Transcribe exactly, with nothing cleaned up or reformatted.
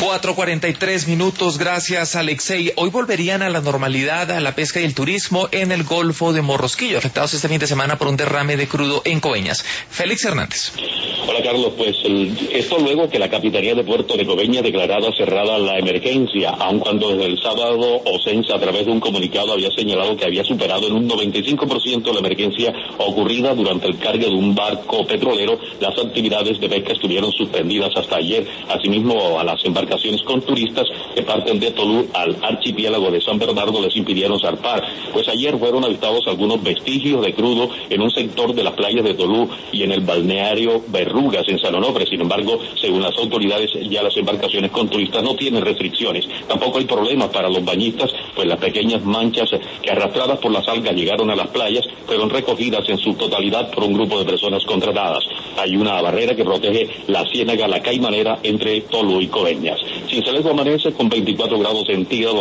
cuatro cuarenta y tres minutos, gracias Alexei. Hoy volverían a la normalidad a la pesca y el turismo en el Golfo de Morrosquillo, afectados este fin de semana por un derrame de crudo en Coveñas. Félix Hernández. Hola Carlos, pues el, esto luego que la Capitanía de Puerto de Coveñas declarara cerrada la emergencia, aun cuando desde el sábado Ocensa a través de un comunicado había señalado que había superado en un noventa y cinco por ciento la emergencia ocurrida durante el cargue de un barco petrolero. Las actividades de pesca estuvieron suspendidas hasta ayer. Asimismo, a las embarcaciones con turistas que parten de Tolú al archipiélago de San Bernardo les impidieron zarpar. Pues ayer fueron avistados algunos vestigios de crudo en un sector de las playas de Tolú y en el balneario Berrugas en San Onofre. Sin embargo, según las autoridades, ya las embarcaciones con turistas no tienen restricciones. Tampoco hay problemas para los bañistas, pues las pequeñas manchas que arrastradas por las algas llegaron a las playas fueron recogidas en su totalidad por un grupo de personas contratadas. Hay una barrera que protege la ciénaga La Caimanera entre Tolú y Coveñas. Cincelejo amanece con veinticuatro grados centígrados.